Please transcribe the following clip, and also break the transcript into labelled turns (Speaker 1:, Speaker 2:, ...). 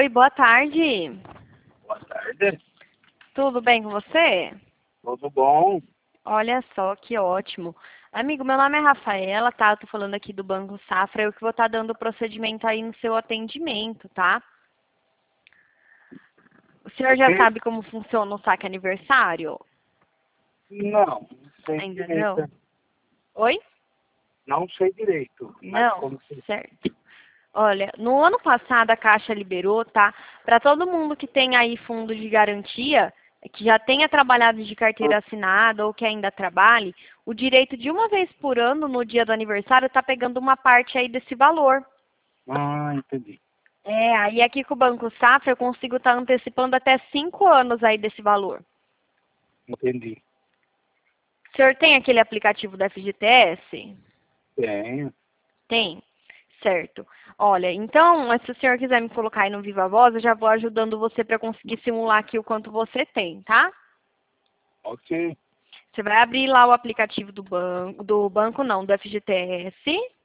Speaker 1: Oi, boa tarde.
Speaker 2: Boa tarde.
Speaker 1: Tudo bem com você?
Speaker 2: Tudo bom?
Speaker 1: Olha só, que ótimo. Amigo, meu nome é Rafaela, tá? Eu tô falando aqui do Banco Safra, eu que vou estar dando o procedimento aí no seu atendimento, tá? O senhor já
Speaker 2: Ok?
Speaker 1: sabe como funciona o saque aniversário?
Speaker 2: Não sei
Speaker 1: Ainda não?
Speaker 2: direito.
Speaker 1: Oi?
Speaker 2: Não sei direito, mas
Speaker 1: Não?
Speaker 2: como que...
Speaker 1: Certo. Olha, no ano passado a Caixa liberou, tá? Para todo mundo que tem aí fundo de garantia, que já tenha trabalhado de carteira assinada ou que ainda trabalhe, o direito de uma vez por ano, no dia do aniversário, tá pegando uma parte aí desse valor.
Speaker 2: Entendi.
Speaker 1: É, aí aqui com o Banco Safra eu consigo estar antecipando até 5 anos aí desse valor.
Speaker 2: Entendi.
Speaker 1: O senhor tem aquele aplicativo da FGTS?
Speaker 2: Tenho.
Speaker 1: Tem? Certo. Olha, então, se o senhor quiser me colocar aí no Viva Voz, eu já vou ajudando você para conseguir simular aqui o quanto você tem, tá?
Speaker 2: Ok.
Speaker 1: Você vai abrir lá o aplicativo do banco não, do FGTS.